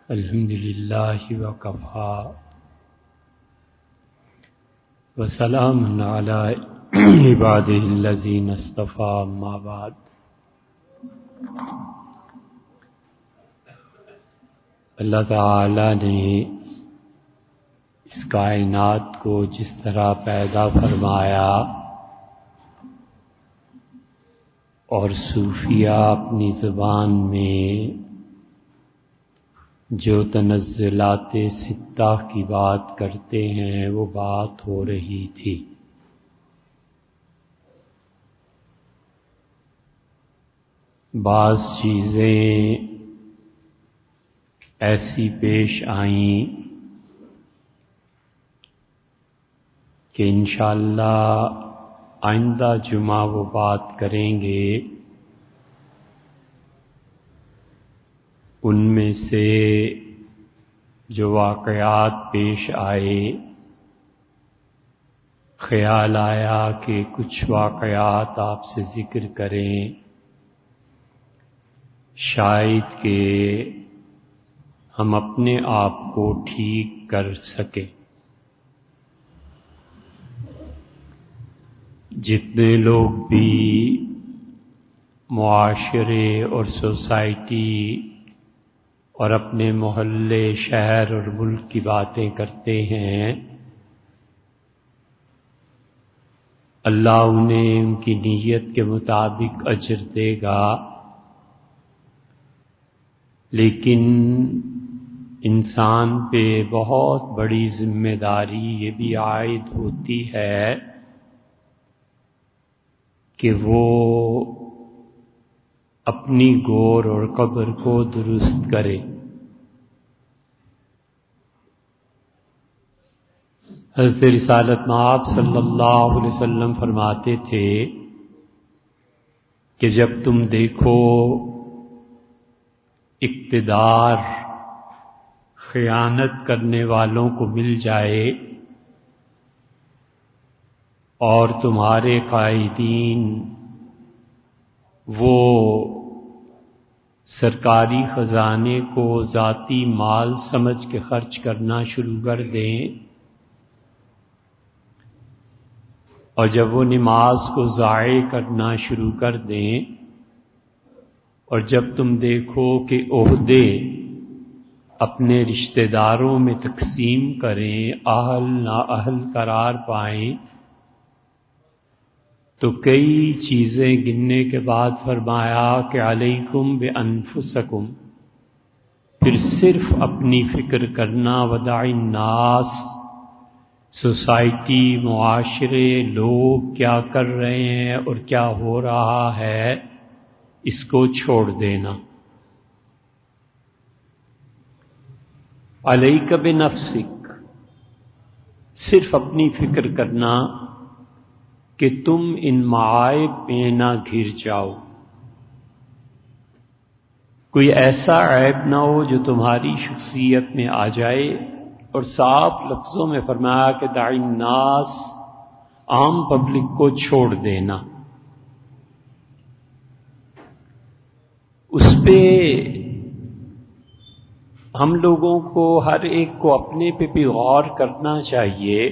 الحمد للہ وکفا وسلام علی عبادہ الذین اصطفیٰ اما بعد۔ اللہ تعالی نے اس کائنات کو جس طرح پیدا فرمایا اور صوفیہ اپنی زبان میں جو تنزلات ستہ کی بات کرتے ہیں وہ بات ہو رہی تھی۔ بعض چیزیں ایسی پیش آئیں کہ انشاءاللہ آئندہ جمعہ وہ بات کریں گے۔ ان میں سے جو واقعات پیش آئے، خیال آیا کہ کچھ واقعات آپ سے ذکر کریں، شاید کہ ہم اپنے آپ کو ٹھیک کر سکیں۔ جتنے لوگ بھی معاشرے اور سوسائٹی اور اپنے محلے، شہر اور ملک کی باتیں کرتے ہیں، اللہ انہیں ان کی نیت کے مطابق اجر دے گا، لیکن انسان پہ بہت بڑی ذمہ داری یہ بھی عائد ہوتی ہے کہ وہ اپنی گور اور قبر کو درست کرے۔ حضرت رسالت مآب صلی اللہ علیہ وسلم فرماتے تھے کہ جب تم دیکھو اقتدار خیانت کرنے والوں کو مل جائے اور تمہارے قائدین وہ سرکاری خزانے کو ذاتی مال سمجھ کے خرچ کرنا شروع کر دیں، اور جب وہ نماز کو ضائع کرنا شروع کر دیں، اور جب تم دیکھو کہ عہدے اپنے رشتہ داروں میں تقسیم کریں، اہل نااہل قرار پائیں، تو کئی چیزیں گننے کے بعد فرمایا کہ علیکم بانفسکم، پھر صرف اپنی فکر کرنا، ودع الناس، سوسائٹی، معاشرے، لوگ کیا کر رہے ہیں اور کیا ہو رہا ہے اس کو چھوڑ دینا۔ علیک بنفسک، صرف اپنی فکر کرنا کہ تم ان معائب میں نہ گر جاؤ، کوئی ایسا عیب نہ ہو جو تمہاری شخصیت میں آ جائے، اور صاف لفظوں میں فرمایا کہ دع الناس، عام پبلک کو چھوڑ دینا۔ اس پہ ہم لوگوں کو، ہر ایک کو اپنے پہ بھی غور کرنا چاہیے،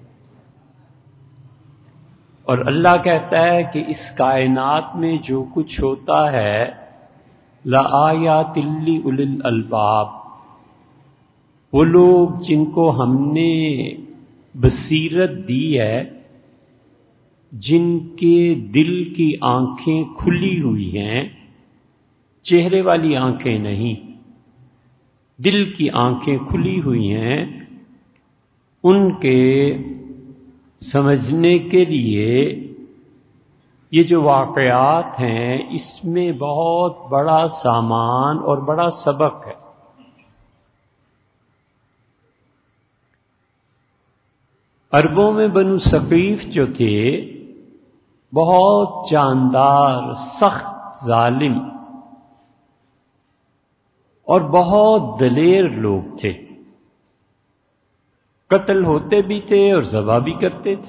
اور اللہ کہتا ہے کہ اس کائنات میں جو کچھ ہوتا ہے لآیات لأولی الالباب، وہ لوگ جن کو ہم نے بصیرت دی ہے، جن کے دل کی آنکھیں کھلی ہوئی ہیں، چہرے والی آنکھیں نہیں، دل کی آنکھیں کھلی ہوئی ہیں، ان کے سمجھنے کے لیے یہ جو واقعات ہیں اس میں بہت بڑا سامان اور بڑا سبق ہے۔ عربوں میں بنو ثقیف جو تھے بہت جاندار، سخت ظالم اور بہت دلیر لوگ تھے، قتل ہوتے بھی تھے اور ذبح بھی کرتے تھے۔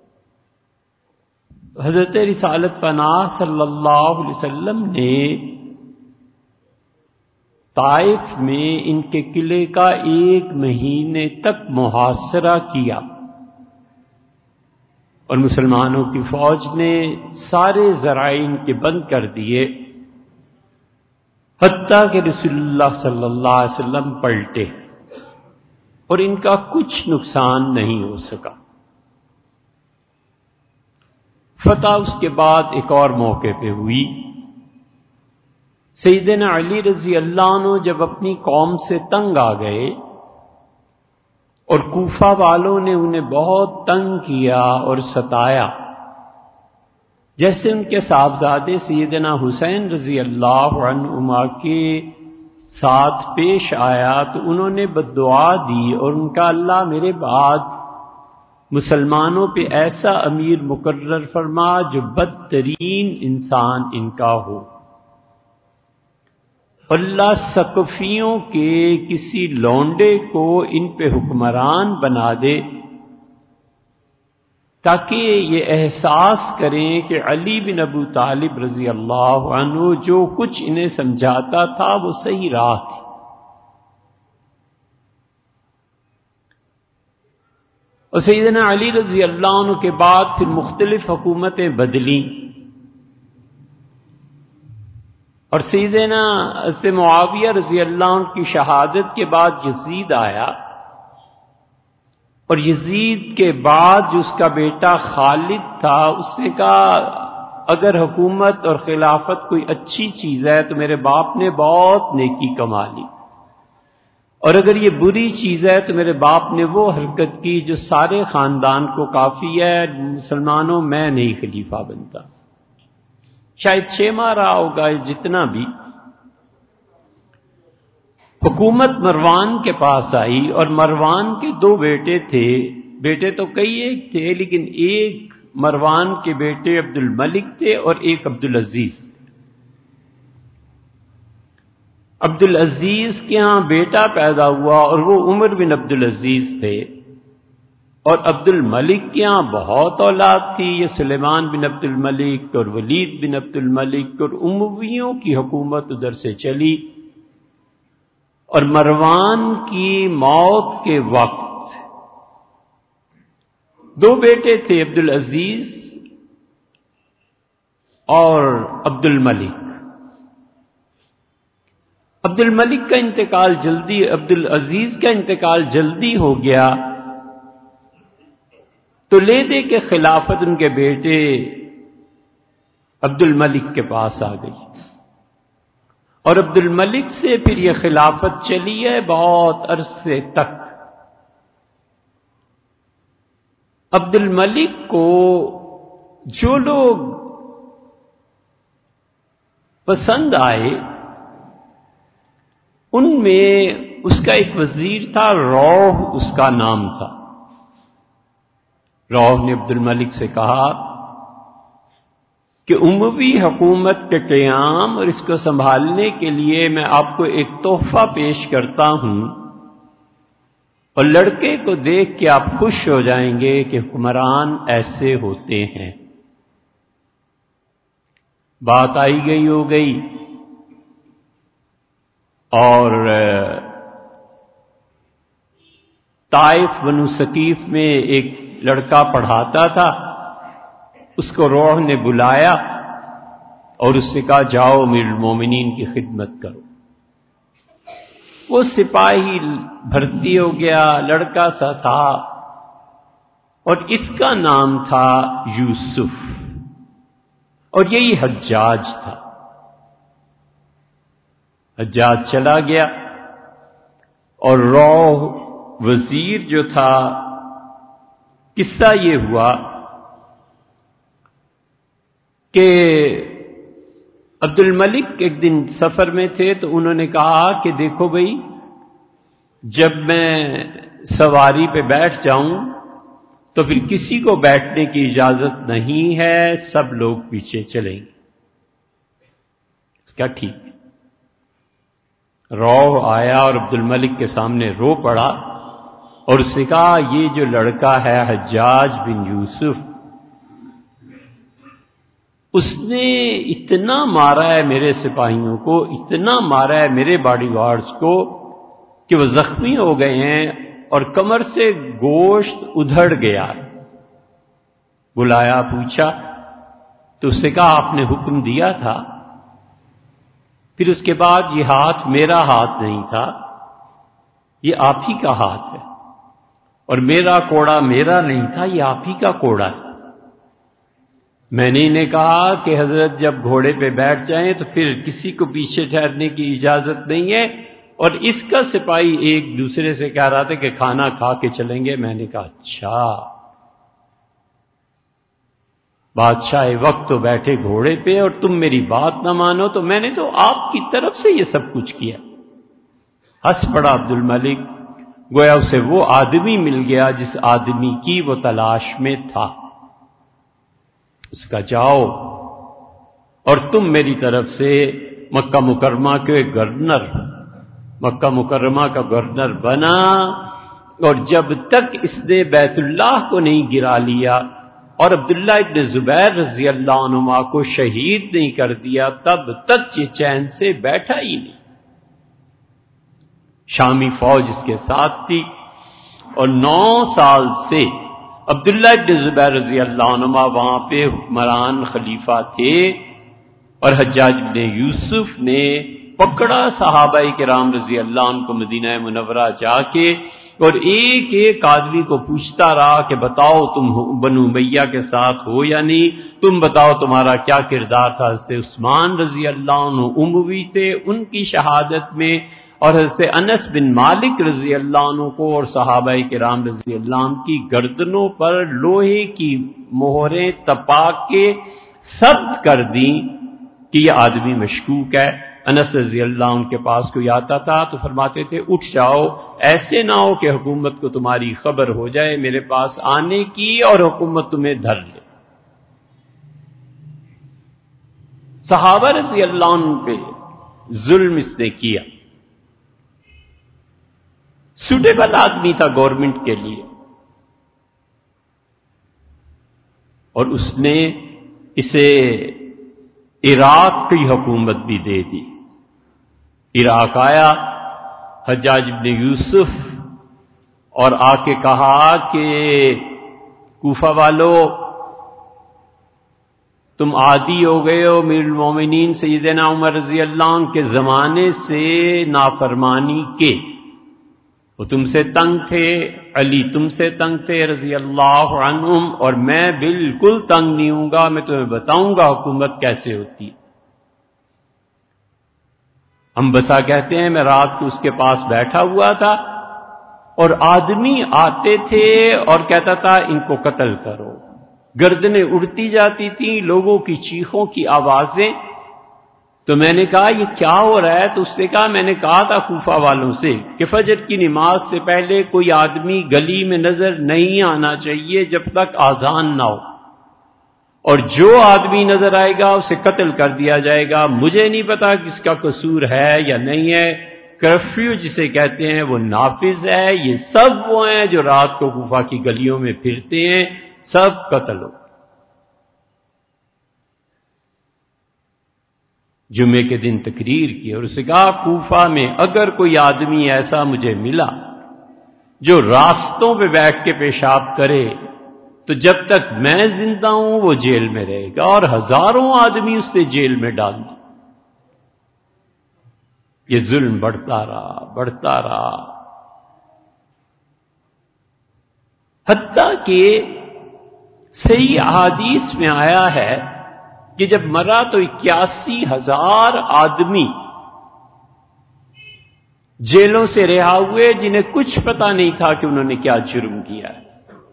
حضرت رسالت پناہ صلی اللہ علیہ وسلم نے طائف میں ان کے قلعے کا 1 مہینے تک محاصرہ کیا، اور مسلمانوں کی فوج نے سارے ذرائع ان کے بند کر دیے، حتیٰ کہ رسول اللہ صلی اللہ علیہ وسلم پلٹے اور ان کا کچھ نقصان نہیں ہو سکا۔ فتح اس کے بعد ایک اور موقع پہ ہوئی۔ سیدنا علی رضی اللہ عنہ جب اپنی قوم سے تنگ آ گئے اور کوفہ والوں نے انہیں بہت تنگ کیا اور ستایا، جیسے ان کے صاحبزادے سیدنا حسین رضی اللہ عنہما کے ساتھ پیش آیا، تو انہوں نے بددعا دی اور ان کا اللہ میرے بعد مسلمانوں پہ ایسا امیر مقرر فرما جو بدترین انسان ان کا ہو، اللہ ثقفیوں کے کسی لونڈے کو ان پہ حکمران بنا دے، تاکہ یہ احساس کریں کہ علی بن ابو طالب رضی اللہ عنہ جو کچھ انہیں سمجھاتا تھا وہ صحیح راہ تھی۔ اور سیدنا علی رضی اللہ عنہ کے بعد پھر مختلف حکومتیں بدلیں، اور سیدنا حضرت معاویہ رضی اللہ عنہ کی شہادت کے بعد یزید آیا، اور یزید کے بعد جو اس کا بیٹا خالد تھا، اس نے کہا اگر حکومت اور خلافت کوئی اچھی چیز ہے تو میرے باپ نے بہت نیکی کما لی، اور اگر یہ بری چیز ہے تو میرے باپ نے وہ حرکت کی جو سارے خاندان کو کافی ہے، مسلمانوں میں نہیں خلیفہ بنتا۔ شاید 6 ماہ رہا ہوگا جتنا بھی، حکومت مروان کے پاس آئی، اور مروان کے 2 بیٹے تھے، بیٹے تو کئی ایک تھے لیکن ایک مروان کے بیٹے عبد الملک تھے اور ایک عبد العزیز۔ عبد العزیز کے ہاں بیٹا پیدا ہوا اور وہ عمر بن عبد العزیز تھے، اور عبد الملک کے ہاں بہت اولاد تھی، یہ سلیمان بن عبد الملک اور ولید بن عبد الملک، اور امویوں کی حکومت ادھر سے چلی۔ اور مروان کی موت کے وقت 2 بیٹے تھے، عبد العزیز اور عبد الملک۔ عبد الملک کا انتقال جلدی، عبد العزیز کا انتقال جلدی ہو گیا، تو لے دے کے خلافت ان کے بیٹے عبد الملک کے پاس آ گئی، اور عبد الملک سے پھر یہ خلافت چلی ہے بہت عرصے تک۔ عبد الملک کو جو لوگ پسند آئے ان میں اس کا ایک وزیر تھا، روح اس کا نام تھا۔ روح نے عبد الملک سے کہا کہ اموی حکومت کے قیام اور اس کو سنبھالنے کے لیے میں آپ کو ایک تحفہ پیش کرتا ہوں، اور لڑکے کو دیکھ کے آپ خوش ہو جائیں گے کہ حکمران ایسے ہوتے ہیں۔ بات آئی گئی ہو گئی، اور طائف بنو ثقیف میں ایک لڑکا پڑھاتا تھا، اس کو روح نے بلایا اور اس سے کہا جاؤ امیر المومنین کی خدمت کرو۔ وہ سپاہی بھرتی ہو گیا، لڑکا سا تھا، اور اس کا نام تھا یوسف، اور یہی حجاج تھا۔ حجاج چلا گیا، اور روح وزیر جو تھا، قصہ یہ ہوا کہ عبد الملک ایک دن سفر میں تھے، تو انہوں نے کہا کہ دیکھو بھئی، جب میں سواری پہ بیٹھ جاؤں تو پھر کسی کو بیٹھنے کی اجازت نہیں ہے، سب لوگ پیچھے چلیں گے۔ اس کا ٹھیک ہے۔ روح آیا اور عبد الملک کے سامنے رو پڑا اور اس سے کہا یہ جو لڑکا ہے حجاج بن یوسف، اس نے اتنا مارا ہے میرے سپاہیوں کو، اتنا مارا ہے میرے باڈی گارڈز کو کہ وہ زخمی ہو گئے ہیں اور کمر سے گوشت ادھڑ گیا ہے۔ بلایا، پوچھا تو اس سے کہا آپ نے حکم دیا تھا۔ پھر اس کے بعد یہ ہاتھ میرا ہاتھ نہیں تھا، یہ آپ ہی کا ہاتھ ہے، اور میرا کوڑا میرا نہیں تھا، یہ آپ ہی کا کوڑا ہے۔ میں نے انہیں کہا کہ حضرت جب گھوڑے پہ بیٹھ جائیں تو پھر کسی کو پیچھے ٹھہرنے کی اجازت نہیں ہے، اور اس کا سپاہی ایک دوسرے سے کہہ رہا تھا کہ کھانا کھا کے چلیں گے۔ میں نے کہا اچھا، بادشاہ وقت تو بیٹھے گھوڑے پہ اور تم میری بات نہ مانو، تو میں نے تو آپ کی طرف سے یہ سب کچھ کیا۔ ہنس پڑا عبد الملک، گویا اسے وہ آدمی مل گیا جس آدمی کی وہ تلاش میں تھا۔ اس کا جاؤ اور تم میری طرف سے مکہ مکرمہ کے گورنر، مکہ مکرمہ کا گورنر بنا، اور جب تک اس نے بیت اللہ کو نہیں گرا لیا اور عبداللہ ابن زبیر رضی اللہ عنہما کو شہید نہیں کر دیا تب تک یہ چین سے بیٹھا ہی نہیں۔ شامی فوج اس کے ساتھ تھی، اور 9 سال سے عبداللہ ابن زبیر رضی اللہ عنہما وہاں پہ حکمران خلیفہ تھے، اور حجاج ابن یوسف نے پکڑا صحابہ کرام رضی اللہ عنہ کو مدینہ منورہ جا کے، اور ایک ایک آدمی کو پوچھتا رہا کہ بتاؤ تم بنو امیہ کے ساتھ ہو یا نہیں، تم بتاؤ تمہارا کیا کردار تھا۔ حضرت عثمان رضی اللہ عنہ اموی تھے، ان کی شہادت میں، اور حضرت انس بن مالک رضی اللہ عنہ کو اور صحابہ کرام رضی اللہ عنہ کی گردنوں پر لوہے کی مہریں تپا کے ثبت کر دیں کہ یہ آدمی مشکوک ہے۔ انس رضی اللہ عنہ کے پاس کوئی آتا تھا تو فرماتے تھے اٹھ جاؤ، ایسے نہ ہو کہ حکومت کو تمہاری خبر ہو جائے میرے پاس آنے کی اور حکومت تمہیں دھر لے۔ صحابہ رضی اللہ عنہ پہ ظلم اس نے کیا، سوٹیبل آدمی تھا گورنمنٹ کے لیے، اور اس نے اسے عراق کی حکومت بھی دے دی۔ عراق آیا حجاج ابن یوسف اور آ کے کہا کہ کوفہ والو تم عادی ہو گئے ہو امیر المومنین سیدنا عمر رضی اللہ عنہ کے زمانے سے نافرمانی کے، وہ تم سے تنگ تھے، علی تم سے تنگ تھے رضی اللہ عنہم، اور میں بالکل تنگ نہیں ہوں گا، میں تمہیں بتاؤں گا حکومت کیسے ہوتی ہے۔ ہم بسا کہتے ہیں میں رات کو اس کے پاس بیٹھا ہوا تھا اور آدمی آتے تھے اور کہتا تھا ان کو قتل کرو، گردنیں اڑتی جاتی تھیں، لوگوں کی چیخوں کی آوازیں۔ تو میں نے کہا یہ کیا ہو رہا ہے؟ تو اس نے کہا میں نے کہا تھا کوفہ والوں سے کہ فجر کی نماز سے پہلے کوئی آدمی گلی میں نظر نہیں آنا چاہیے جب تک اذان نہ ہو، اور جو آدمی نظر آئے گا اسے قتل کر دیا جائے گا۔ مجھے نہیں پتا کس کا قصور ہے یا نہیں ہے، کرفیو جسے کہتے ہیں وہ نافذ ہے۔ یہ سب وہ ہیں جو رات کو کوفہ کی گلیوں میں پھرتے ہیں، سب قتل ہو۔ جمعے کے دن تقریر کی اور اسے کہا کوفہ میں اگر کوئی آدمی ایسا مجھے ملا جو راستوں پہ بیٹھ کے پیشاب کرے تو جب تک میں زندہ ہوں وہ جیل میں رہے گا، اور ہزاروں آدمی اس سے جیل میں ڈال دی۔ یہ ظلم بڑھتا رہا حتیٰ کہ صحیح احادیث میں آیا ہے کہ جب مرا تو 81,000 آدمی جیلوں سے رہا ہوئے جنہیں کچھ پتا نہیں تھا کہ انہوں نے کیا جرم کیا ہے۔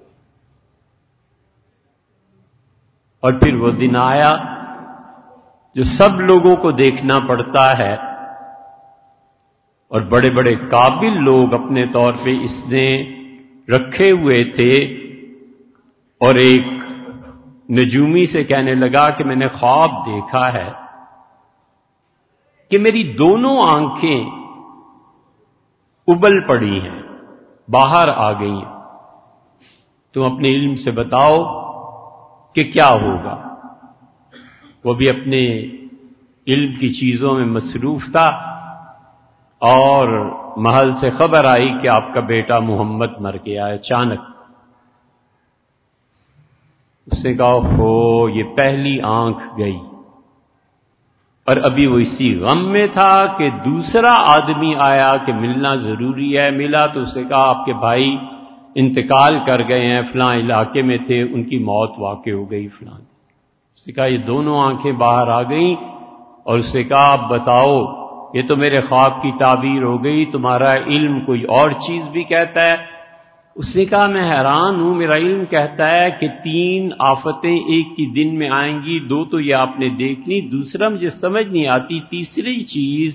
اور پھر وہ دن آیا جو سب لوگوں کو دیکھنا پڑتا ہے، اور بڑے بڑے قابل لوگ اپنے طور پہ اس نے رکھے ہوئے تھے، اور ایک نجومی سے کہنے لگا کہ میں نے خواب دیکھا ہے کہ میری دونوں آنکھیں ابل پڑی ہیں، باہر آ گئی ہیں، تم اپنے علم سے بتاؤ کہ کیا ہوگا۔ وہ بھی اپنے علم کی چیزوں میں مصروف تھا، اور محل سے خبر آئی کہ آپ کا بیٹا محمد مر گیا ہے اچانک۔ اس نے کہا ہو یہ پہلی آنکھ گئی، اور ابھی وہ اسی غم میں تھا کہ دوسرا آدمی آیا کہ ملنا ضروری ہے۔ ملا تو اس نے کہا آپ کے بھائی انتقال کر گئے ہیں، فلاں علاقے میں تھے، ان کی موت واقع ہو گئی فلاں۔ اس نے کہا یہ دونوں آنکھیں باہر آ گئیں، اور اس نے کہا آپ بتاؤ، یہ تو میرے خواب کی تعبیر ہو گئی، تمہارا علم کوئی اور چیز بھی کہتا ہے۔ اس نے کہا میں حیران ہوں، میرا علم کہتا ہے کہ 3 آفتیں ایک ہی دن میں آئیں گی، 2 تو یہ آپ نے دیکھ لی، دوسرا مجھے سمجھ نہیں آتی، تیسری چیز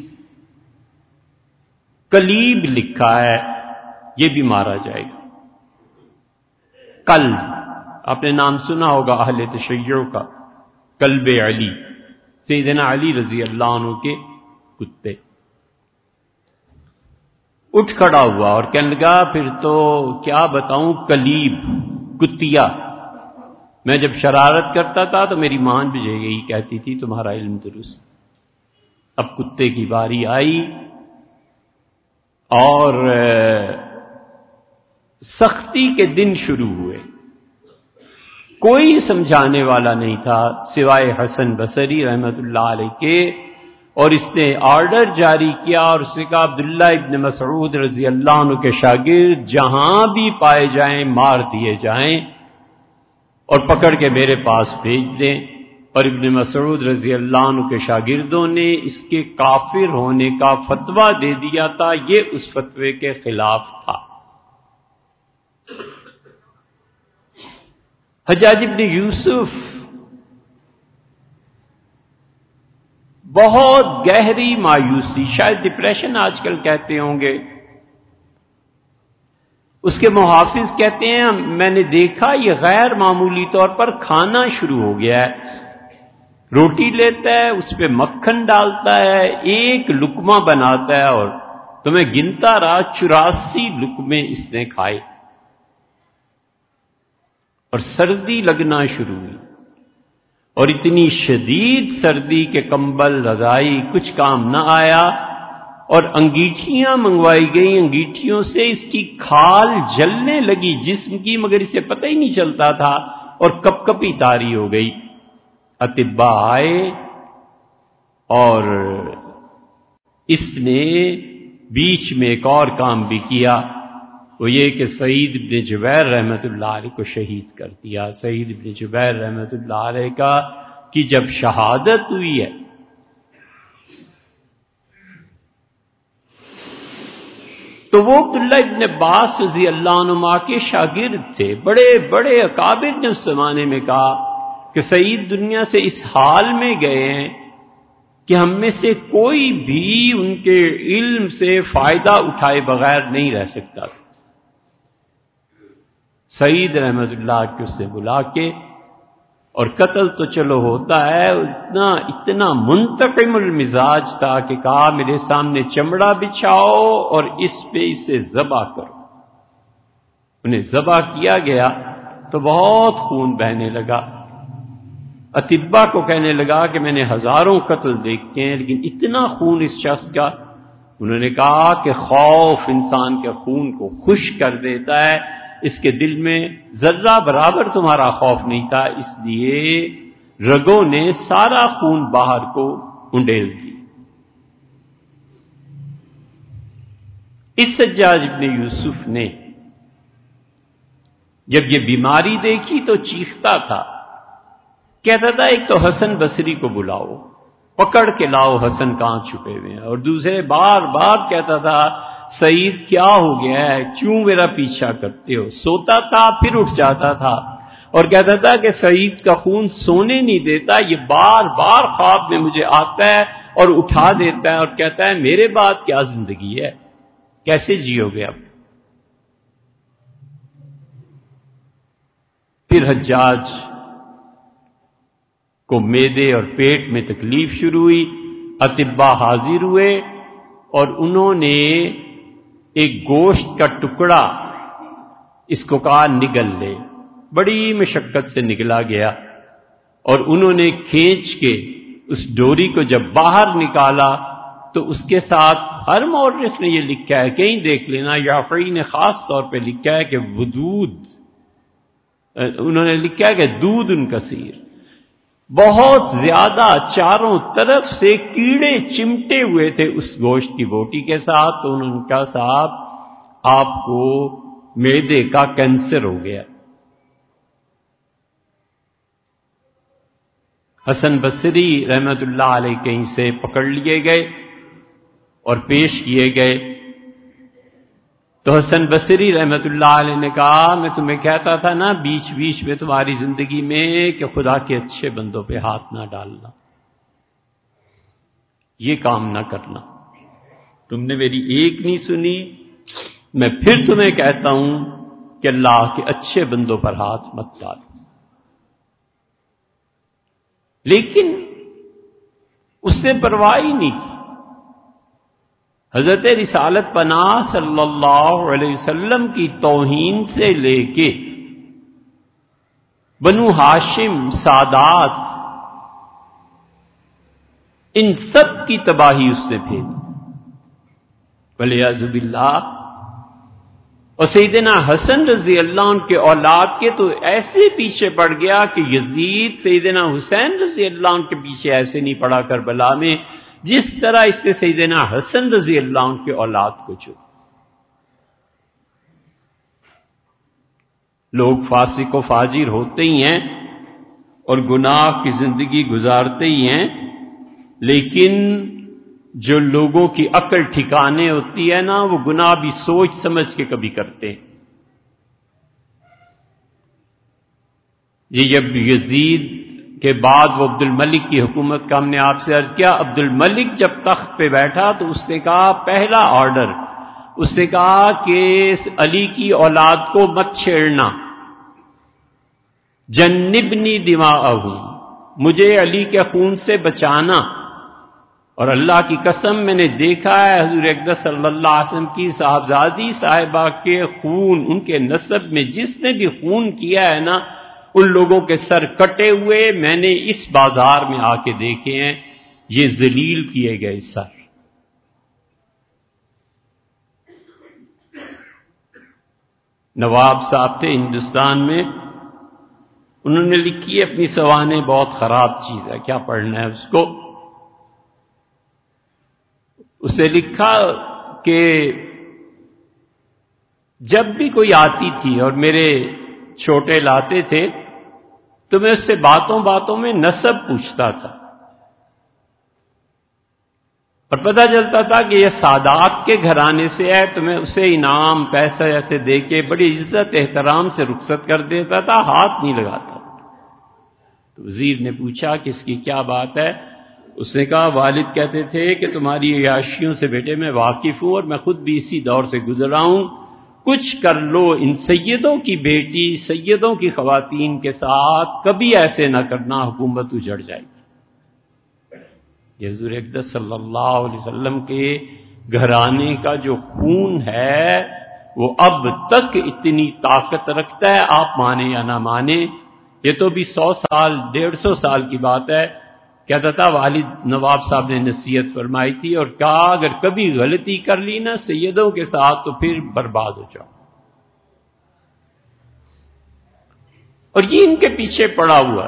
کلیب لکھا ہے، یہ بھی مارا جائے گا۔ کلب، آپ نے نام سنا ہوگا اہل تشیع کا، کلب علی، سیدنا علی رضی اللہ عنہ کے کتے۔ اٹھ کھڑا ہوا اور کہنے لگا پھر تو کیا بتاؤں، کلیب، کتیا، میں جب شرارت کرتا تھا تو میری ماں بھی یہی کہتی تھی تمہارا علم درست۔ اب کتے کی باری آئی اور سختی کے دن شروع ہوئے، کوئی سمجھانے والا نہیں تھا سوائے حسن بصری رحمت اللہ علیہ کے، اور اس نے آرڈر جاری کیا اور اس نے کہا عبداللہ ابن مسعود رضی اللہ عنہ کے شاگرد جہاں بھی پائے جائیں مار دیے جائیں اور پکڑ کے میرے پاس بھیج دیں۔ اور ابن مسعود رضی اللہ عنہ کے شاگردوں نے اس کے کافر ہونے کا فتویٰ دے دیا تھا، یہ اس فتوے کے خلاف تھا۔ حجاج ابن یوسف بہت گہری مایوسی، شاید ڈپریشن آج کل کہتے ہوں گے، اس کے محافظ کہتے ہیں میں نے دیکھا یہ غیر معمولی طور پر کھانا شروع ہو گیا ہے، روٹی لیتا ہے اس پہ مکھن ڈالتا ہے، ایک لقمہ بناتا ہے، اور تو میں گنتا رہا 84 لقمے اس نے کھائے، اور سردی لگنا شروع ہوئی، اور اتنی شدید سردی کے کمبل رضائی کچھ کام نہ آیا، اور انگیٹھیاں منگوائی گئیں، انگیٹھیوں سے اس کی کھال جلنے لگی جسم کی، مگر اسے پتہ ہی نہیں چلتا تھا، اور کپ کپی طاری ہو گئی۔ اطباء آئے اور اس نے بیچ میں ایک اور کام بھی کیا، وہ یہ کہ سعید بن جبیر رحمت اللہ علیہ کو شہید کر دیا۔ سعید بن جبیر رحمت اللہ علیہ کی جب شہادت ہوئی ہے تو وہ عبداللہ ابن عباس رضی اللہ عنہما کے شاگرد تھے، بڑے بڑے اکابر نے اس زمانے میں کہا کہ سعید دنیا سے اس حال میں گئے ہیں کہ ہم میں سے کوئی بھی ان کے علم سے فائدہ اٹھائے بغیر نہیں رہ سکتا۔ سعید رحمت اللہ کے اسے بلا کے، اور قتل تو چلو ہوتا ہے، اتنا منتقم المزاج تھا کہ کہا میرے سامنے چمڑا بچھاؤ اور اس پہ اسے ذبح کرو۔ انہیں ذبح کیا گیا تو بہت خون بہنے لگا۔ اطباء کو کہنے لگا کہ میں نے ہزاروں قتل دیکھتے ہیں لیکن اتنا خون اس شخص کا، انہوں نے کہا کہ خوف انسان کے خون کو خشک کر دیتا ہے، اس کے دل میں ذرہ برابر تمہارا خوف نہیں تھا، اس لیے رگوں نے سارا خون باہر کو انڈیل دی۔ اس حجاج ابن یوسف نے جب یہ بیماری دیکھی تو چیختا تھا، کہتا تھا ایک تو حسن بصری کو بلاؤ، پکڑ کے لاؤ حسن کہاں چھپے ہوئے ہیں، اور دوسرے بار بار کہتا تھا سعید کیا ہو گیا ہے، کیوں میرا پیچھا کرتے ہو؟ سوتا تھا پھر اٹھ جاتا تھا اور کہتا تھا کہ سعید کا خون سونے نہیں دیتا، یہ بار بار خواب میں مجھے آتا ہے اور اٹھا دیتا ہے اور کہتا ہے میرے بعد کیا زندگی ہے، کیسے جیو گے اب؟ پھر حجاج کو معدے اور پیٹ میں تکلیف شروع ہوئی، اطباء حاضر ہوئے اور انہوں نے ایک گوشت کا ٹکڑا اس کو کہا نگل لے، بڑی مشقت سے نگلا گیا، اور انہوں نے کھینچ کے اس ڈوری کو جب باہر نکالا تو اس کے ساتھ ہر مورخ نے یہ لکھا ہے، کہیں دیکھ لینا، یافعی نے خاص طور پہ لکھا ہے کہ ودود، انہوں نے لکھا ہے کہ دود کثیر، بہت زیادہ چاروں طرف سے کیڑے چمٹے ہوئے تھے اس گوشت کی بوٹی کے ساتھ، تو انہوں نے کہا صاحب آپ کو معدے کا کینسر ہو گیا۔ حسن بصری رحمت اللہ علیہ کہیں سے پکڑ لیے گئے اور پیش کیے گئے، تو حسن بصری رحمت اللہ علیہ نے کہا میں تمہیں کہتا تھا نا بیچ بیچ میں تمہاری زندگی میں کہ خدا کے اچھے بندوں پہ ہاتھ نہ ڈالنا، یہ کام نہ کرنا، تم نے میری ایک نہیں سنی، میں پھر تمہیں کہتا ہوں کہ اللہ کے اچھے بندوں پر ہاتھ مت ڈالو۔ لیکن اس سے پرواہ ہی نہیں کی۔ حضرت رسالت پناہ صلی اللہ علیہ وسلم کی توہین سے لے کے بنو ہاشم، سادات، ان سب کی تباہی اس سے پھیلی والعیاذ باللہ۔ اور سیدنا حسن رضی اللہ عنہ کے اولاد کے تو ایسے پیچھے پڑ گیا کہ یزید سیدنا حسین رضی اللہ عنہ کے پیچھے ایسے نہیں پڑا کربلا میں جس طرح اس نے سیدنا حسن رضی اللہ عنہ کے اولاد کو چھوڑا۔ لوگ فاسق و فاجر ہوتے ہی ہیں اور گناہ کی زندگی گزارتے ہی ہیں، لیکن جو لوگوں کی عقل ٹھکانے ہوتی ہے نا وہ گناہ بھی سوچ سمجھ کے کبھی کرتے ہیں۔ یہ جب یزید کے بعد وہ عبد الملک کی حکومت کا ہم نے آپ سے عرض کیا، عبد الملک جب تخت پہ بیٹھا تو اس نے کہا پہلا آرڈر، اس نے کہا کہ علی کی اولاد کو مت چھیڑنا، جنبنی دماءہم، مجھے علی کے خون سے بچانا۔ اور اللہ کی قسم میں نے دیکھا ہے حضور اقدس صلی اللہ علیہ وسلم کی صاحبزادی صاحبہ کے خون، ان کے نسب میں جس نے بھی خون کیا ہے نا ان لوگوں کے سر کٹے ہوئے میں نے اس بازار میں آ کے دیکھے ہیں، یہ ذلیل کیے گئے سر۔ نواب صاحب تھے ہندوستان میں، انہوں نے لکھی ہے اپنی سوانح، بہت خراب چیز ہے، کیا پڑھنا ہے اس کو۔ اسے لکھا کہ جب بھی کوئی آتی تھی اور میرے چھوٹے لاتے تھے تو میں اس سے باتوں باتوں میں نسب پوچھتا تھا اور پتہ چلتا تھا کہ یہ سادات کے گھرانے سے ہے تو میں اسے انعام پیسہ ایسے دے کے بڑی عزت احترام سے رخصت کر دیتا تھا، ہاتھ نہیں لگاتا۔ تو وزیر نے پوچھا کہ اس کی کیا بات ہے؟ اس نے کہا والد کہتے تھے کہ تمہاری عیاشیوں سے بیٹے میں واقف ہوں اور میں خود بھی اسی دور سے گزرا ہوں، کچھ کر لو، ان سیدوں کی بیٹی، سیدوں کی خواتین کے ساتھ کبھی ایسے نہ کرنا، حکومت اجڑ جائے گی۔ حضور اقدس صلی اللہ علیہ وسلم کے گھرانے کا جو خون ہے وہ اب تک اتنی طاقت رکھتا ہے، آپ مانیں یا نہ مانیں۔ یہ تو بھی 100 سال 150 سال کی بات ہے۔ کہتا تھا والد نواب صاحب نے نصیحت فرمائی تھی اور کہا اگر کبھی غلطی کر لی نا سیدوں کے ساتھ تو پھر برباد ہو جاؤ۔ اور یہ ان کے پیچھے پڑا ہوا۔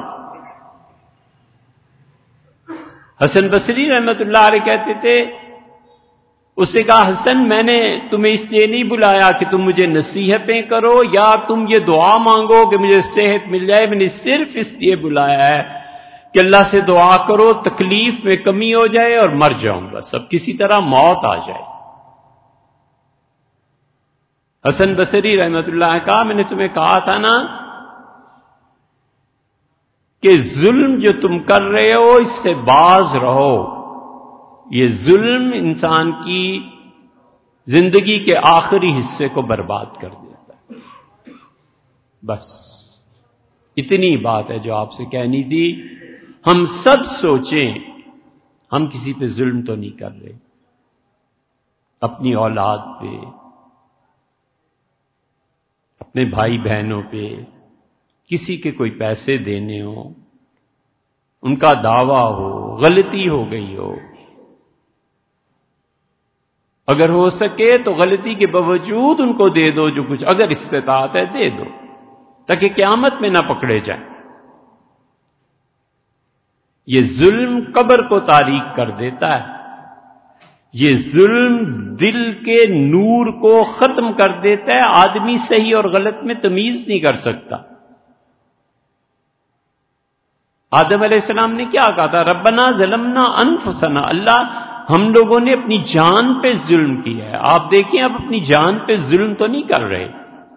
حسن بصری رحمت اللہ علیہ کہتے تھے، اس نے کہا حسن میں نے تمہیں اس لیے نہیں بلایا کہ تم مجھے نصیحتیں کرو یا تم یہ دعا مانگو کہ مجھے صحت مل جائے، میں نے صرف اس لیے بلایا ہے کہ اللہ سے دعا کرو تکلیف میں کمی ہو جائے اور مر جاؤں بس، اب کسی طرح موت آ جائے۔ حسن بصری رحمت اللہ نے کہا میں نے تمہیں کہا تھا نا کہ ظلم جو تم کر رہے ہو اس سے باز رہو، یہ ظلم انسان کی زندگی کے آخری حصے کو برباد کر دیتا ہے۔ بس اتنی بات ہے جو آپ سے کہنی تھی۔ ہم سب سوچیں ہم کسی پہ ظلم تو نہیں کر رہے، اپنی اولاد پہ، اپنے بھائی بہنوں پہ، کسی کے کوئی پیسے دینے ہوں، ان کا دعویٰ ہو، غلطی ہو گئی ہو، اگر ہو سکے تو غلطی کے باوجود ان کو دے دو جو کچھ، اگر استطاعت ہے دے دو، تاکہ قیامت میں نہ پکڑے جائیں۔ یہ ظلم قبر کو تاریک کر دیتا ہے، یہ ظلم دل کے نور کو ختم کر دیتا ہے، آدمی صحیح اور غلط میں تمیز نہیں کر سکتا۔ آدم علیہ السلام نے کیا کہا تھا؟ ربنا ظلمنا انفسنا، اللہ ہم لوگوں نے اپنی جان پہ ظلم کیا ہے۔ آپ دیکھیں آپ اپنی جان پہ ظلم تو نہیں کر رہے۔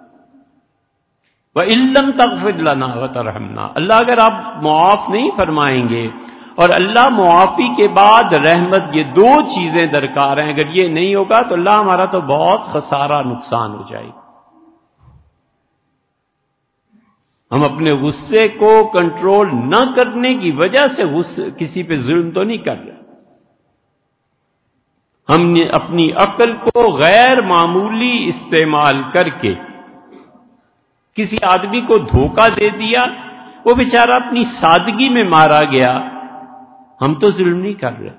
وَإِن لَّمْ تَغْفِرْ لَنَا وَتَرْحَمْنَا، اللہ اگر آپ معاف نہیں فرمائیں گے، اور اللہ معافی کے بعد رحمت، یہ دو چیزیں درکار ہیں، اگر یہ نہیں ہوگا تو اللہ ہمارا تو بہت خسارہ نقصان ہو جائے گا۔ ہم اپنے غصے کو کنٹرول نہ کرنے کی وجہ سے کسی پہ ظلم تو نہیں کر رہے، ہم نے اپنی عقل کو غیر معمولی استعمال کر کے کسی آدمی کو دھوکہ دے دیا، وہ بیچارہ اپنی سادگی میں مارا گیا، ہم تو ظلم نہیں کر رہے۔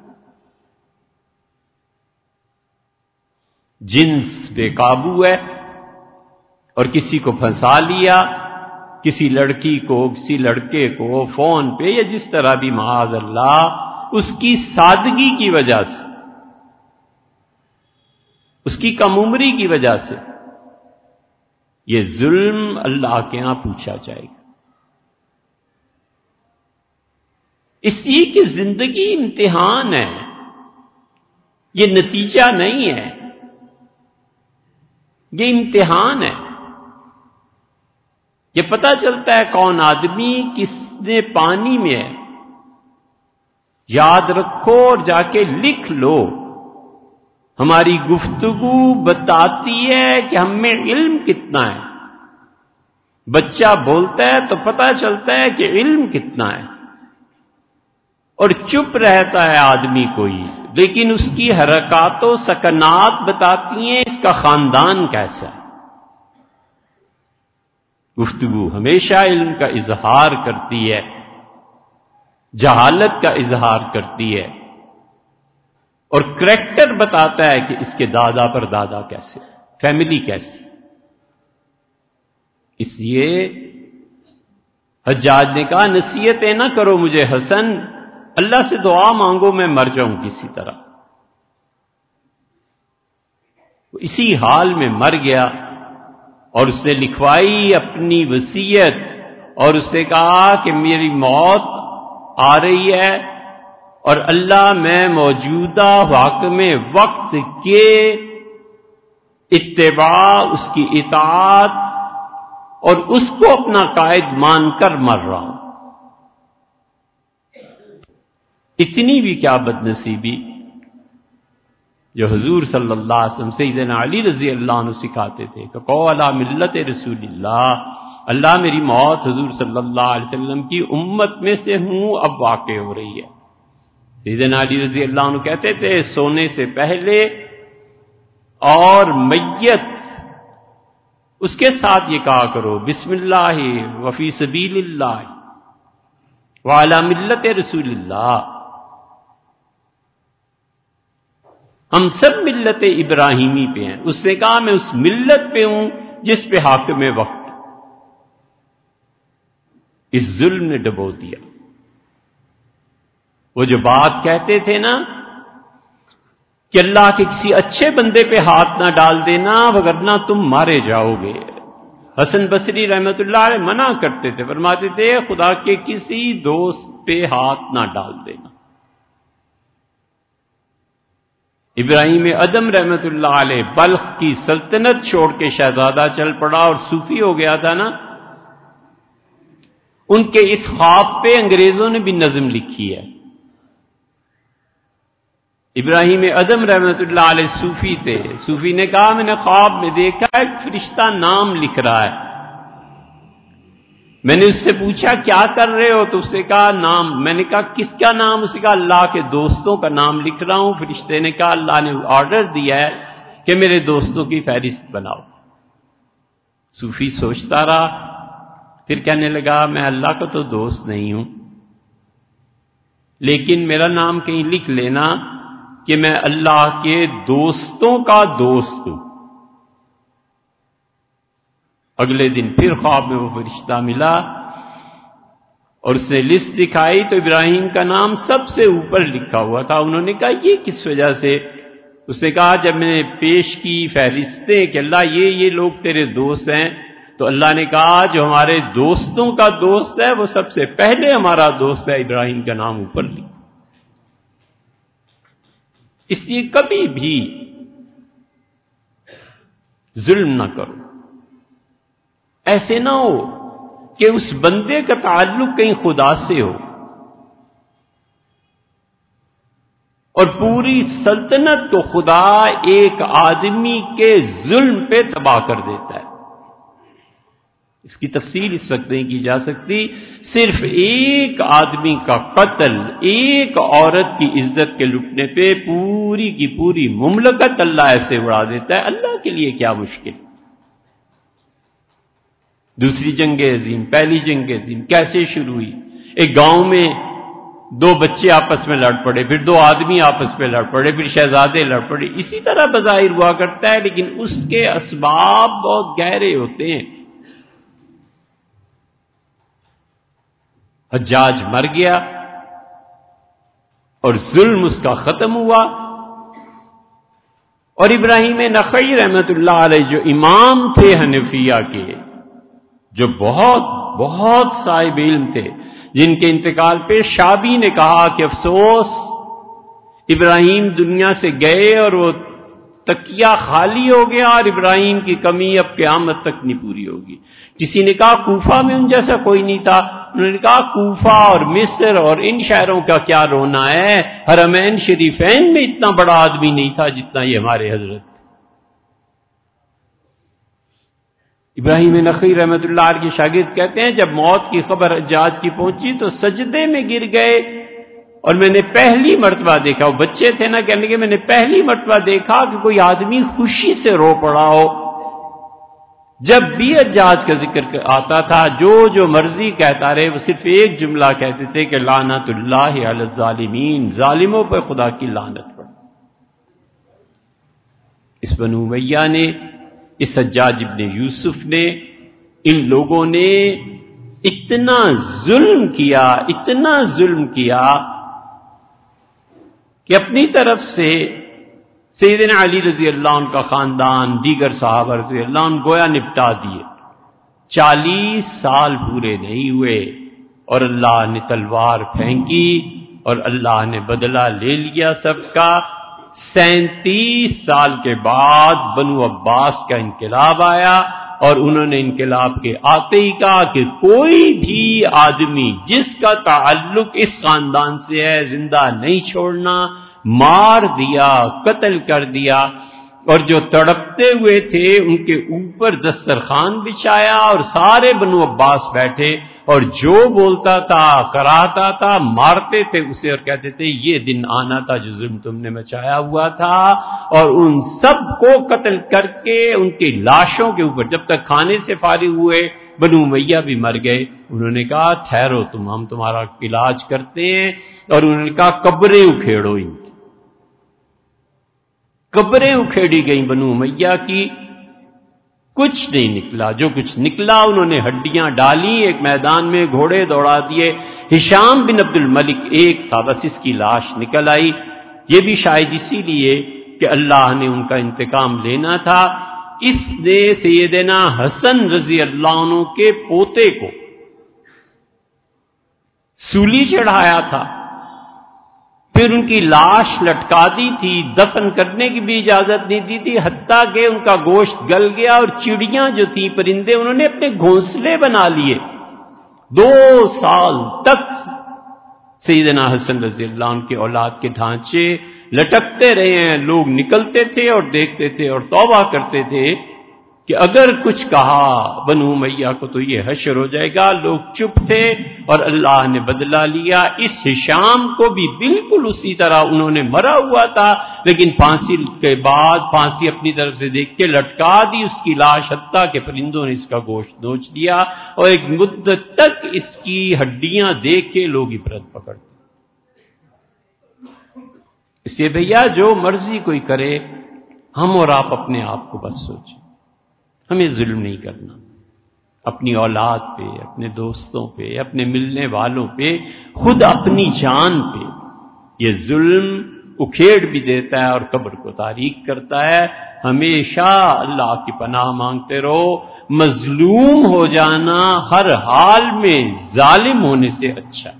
جنس بے قابو ہے اور کسی کو پھنسا لیا، کسی لڑکی کو، کسی لڑکے کو فون پہ یا جس طرح بھی، معاذ اللہ، اس کی سادگی کی وجہ سے، اس کی کم عمری کی وجہ سے، یہ ظلم اللہ کے ہاں پوچھا جائے گا۔ اس لیے کہ زندگی امتحان ہے، یہ نتیجہ نہیں ہے، یہ امتحان ہے۔ یہ پتہ چلتا ہے کون آدمی کس نے پانی میں ہے۔ یاد رکھو اور جا کے لکھ لو، ہماری گفتگو بتاتی ہے کہ ہم میں علم کتنا ہے۔ بچہ بولتا ہے تو پتہ چلتا ہے کہ علم کتنا ہے، اور چپ رہتا ہے آدمی کوئی، لیکن اس کی حرکات و سکنات بتاتی ہیں اس کا خاندان کیسا ہے۔ گفتگو ہمیشہ علم کا اظہار کرتی ہے، جہالت کا اظہار کرتی ہے، اور کریکٹر بتاتا ہے کہ اس کے دادا پر دادا کیسے، فیملی کیسی۔ اس لیے حجاج نے کہا نصیحتیں نہ کرو مجھے حسن، اللہ سے دعا مانگو میں مر جاؤں کسی طرح۔ وہ اسی حال میں مر گیا، اور اس نے لکھوائی اپنی وصیت، اور اس نے کہا کہ میری موت آ رہی ہے، اور اللہ میں موجودہ حاکم وقت کے اتباع، اس کی اطاعت اور اس کو اپنا قائد مان کر مر رہا ہوں۔ اتنی بھی کیا بد نصیبی جو حضور صلی اللہ علیہ وسلم سیدنا علی رضی اللہ عنہ سکھاتے تھے کہ قو علی ملت رسول اللہ، اللہ میری موت حضور صلی اللہ علیہ وسلم کی امت میں سے ہوں اب واقع ہو رہی ہے۔ سیدنا علی رضی اللہ عنہ کہتے تھے سونے سے پہلے اور میت اس کے ساتھ یہ کہا کرو بسم اللہ وفی سبیل اللہ وعلی ملت رسول اللہ۔ ہم سب ملت ابراہیمی پہ ہیں، اس نے کہا میں اس ملت پہ ہوں جس پہ حاکم وقت۔ اس ظلم نے ڈبو دیا۔ وہ جو بات کہتے تھے نا کہ اللہ کے کسی اچھے بندے پہ ہاتھ نہ ڈال دینا وگرنہ تم مارے جاؤ گے، حسن بصری رحمت اللہ علیہ منع کرتے تھے، فرماتے تھے خدا کے کسی دوست پہ ہاتھ نہ ڈال دینا۔ ابراہیم ادم رحمت اللہ علیہ بلخ کی سلطنت چھوڑ کے شہزادہ چل پڑا اور صوفی ہو گیا تھا نا، ان کے اس خواب پہ انگریزوں نے بھی نظم لکھی ہے۔ ابراہیم ادم رحمت اللہ علیہ صوفی تھے، صوفی نے کہا میں نے خواب میں دیکھا ایک فرشتہ نام لکھ رہا ہے، میں نے اس سے پوچھا کیا کر رہے ہو تو اس نے کہا نام، میں نے کہا کس کا نام؟ اس نے کہا اللہ کے دوستوں کا نام لکھ رہا ہوں۔ فرشتے نے کہا اللہ نے آرڈر دیا ہے کہ میرے دوستوں کی فہرست بناؤ۔ صوفی سوچتا رہا، پھر کہنے لگا میں اللہ کا تو دوست نہیں ہوں، لیکن میرا نام کہیں لکھ لینا کہ میں اللہ کے دوستوں کا دوست ہوں۔ اگلے دن پھر خواب میں وہ فرشتہ ملا اور اس نے لسٹ دکھائی تو ابراہیم کا نام سب سے اوپر لکھا ہوا تھا۔ انہوں نے کہا یہ کس وجہ سے؟ اس نے کہا جب میں نے پیش کی فہرستیں کہ اللہ یہ لوگ تیرے دوست ہیں، تو اللہ نے کہا جو ہمارے دوستوں کا دوست ہے وہ سب سے پہلے ہمارا دوست ہے، ابراہیم کا نام اوپر لکھا۔ اس لیے کبھی بھی ظلم نہ کرو، ایسے نہ ہو کہ اس بندے کا تعلق کہیں خدا سے ہو اور پوری سلطنت کو خدا ایک آدمی کے ظلم پہ تباہ کر دیتا ہے۔ اس کی تفصیل اس وقت نہیں کی جا سکتی، صرف ایک آدمی کا قتل، ایک عورت کی عزت کے لٹنے پہ پوری کی پوری مملکت اللہ ایسے اڑا دیتا ہے۔ اللہ کے لیے کیا مشکل؟ دوسری جنگ عظیم، پہلی جنگ عظیم کیسے شروع ہوئی؟ ایک گاؤں میں دو بچے آپس میں لڑ پڑے، پھر دو آدمی آپس میں لڑ پڑے، پھر شہزادے لڑ پڑے۔ اسی طرح بظاہر ہوا کرتا ہے، لیکن اس کے اسباب بہت گہرے ہوتے ہیں۔ حجاج مر گیا اور ظلم اس کا ختم ہوا، اور ابراہیم نخعی رحمت اللہ علیہ جو امام تھے حنفیہ کے، جو بہت بہت صاحب علم تھے، جن کے انتقال پہ شابی نے کہا کہ افسوس ابراہیم دنیا سے گئے اور وہ تکیہ خالی ہو گیا اور ابراہیم کی کمی اب قیامت تک نہیں پوری ہوگی۔ کسی نے کہا کوفہ میں ان جیسا کوئی نہیں تھا، انہوں نے کہا کوفہ اور مصر اور ان شہروں کا کیا رونا ہے، حرمین شریفین میں اتنا بڑا آدمی نہیں تھا جتنا یہ ہمارے حضرت۔ ابراہیم نخعی رحمت اللہ علیہ کے شاگرد کہتے ہیں جب موت کی خبر حجاج کی پہنچی تو سجدے میں گر گئے، اور میں نے پہلی مرتبہ دیکھا، وہ بچے تھے نا، کہنے کہ میں نے پہلی مرتبہ دیکھا کہ کوئی آدمی خوشی سے رو پڑا ہو۔ جب بھی حجاج کا ذکر آتا تھا جو مرضی کہتا رہے، وہ صرف ایک جملہ کہتے تھے کہ لعنت اللہ علی الظالمین، ظالموں پہ خدا کی لعنت پڑ۔ اس بنو امیہ نے، اس حجاج ابن یوسف نے، ان لوگوں نے اتنا ظلم کیا کہ اپنی طرف سے سیدنا علی رضی اللہ عنہ کا خاندان، دیگر صحابہ رضی اللہ عنہ گویا نپٹا دیے۔ 40 سال پورے نہیں ہوئے اور اللہ نے تلوار پھینکی اور اللہ نے بدلہ لے لیا سب کا۔ 37 سال کے بعد بنو عباس کا انقلاب آیا، اور انہوں نے انقلاب کے آتے ہی کہا کہ کوئی بھی آدمی جس کا تعلق اس خاندان سے ہے زندہ نہیں چھوڑنا، مار دیا، قتل کر دیا، اور جو تڑپتے ہوئے تھے ان کے اوپر دسترخوان بچھایا اور سارے بنو عباس بیٹھے، اور جو بولتا تھا کراہتا تھا مارتے تھے اسے اور کہتے تھے یہ دن آنا تھا جو ظلم تم نے مچایا ہوا تھا، اور ان سب کو قتل کر کے ان کی لاشوں کے اوپر جب تک کھانے سے فارغ ہوئے بنو امیہ بھی مر گئے۔ انہوں نے کہا ٹھہرو ہم تمہارا علاج کرتے ہیں، اور انہوں نے کہا قبریں اکھیڑو، ان کی قبریں اکھیڑی گئیں بنو امیہ کی، کچھ نہیں نکلا، جو کچھ نکلا انہوں نے ہڈیاں ڈالی ایک میدان میں، گھوڑے دوڑا دیے۔ ہشام بن عبد الملک ایک تھا، بس اس کی لاش نکل آئی، یہ بھی شاید اسی لیے کہ اللہ نے ان کا انتقام لینا تھا۔ اس نے سیدنا حسن رضی اللہ عنہ کے پوتے کو سولی چڑھایا تھا، پھر ان کی لاش لٹکا دی تھی، دفن کرنے کی بھی اجازت نہیں دی تھی، حتیٰ کہ ان کا گوشت گل گیا، اور چڑیاں جو تھی پرندے انہوں نے اپنے گھونسلے بنا لیے۔ 2 سال تک سیدنا حسن رضی اللہ عنہ کی اولاد کے ڈھانچے لٹکتے رہے ہیں، لوگ نکلتے تھے اور دیکھتے تھے اور توبہ کرتے تھے کہ اگر کچھ کہا بنو امیہ کو تو یہ حشر ہو جائے گا۔ لوگ چپ تھے اور اللہ نے بدلہ لیا۔ اس ہشام کو بھی بالکل اسی طرح انہوں نے مرا ہوا تھا، لیکن پھانسی کے بعد پھانسی اپنی طرف سے دیکھ کے لٹکا دی اس کی لاش، حتیٰ کہ پرندوں نے اس کا گوشت نوچ لیا، اور ایک مدت تک اس کی ہڈیاں دیکھ کے لوگ عبرت پکڑتے۔ اس لیے بھیا جو مرضی کوئی کرے، ہم اور آپ اپنے آپ کو بس سوچیں، ہمیں ظلم نہیں کرنا اپنی اولاد پہ، اپنے دوستوں پہ، اپنے ملنے والوں پہ، خود اپنی جان پہ۔ یہ ظلم اکھیڑ بھی دیتا ہے اور قبر کو تاریک کرتا ہے۔ ہمیشہ اللہ کی پناہ مانگتے رہو، مظلوم ہو جانا ہر حال میں ظالم ہونے سے اچھا ہے۔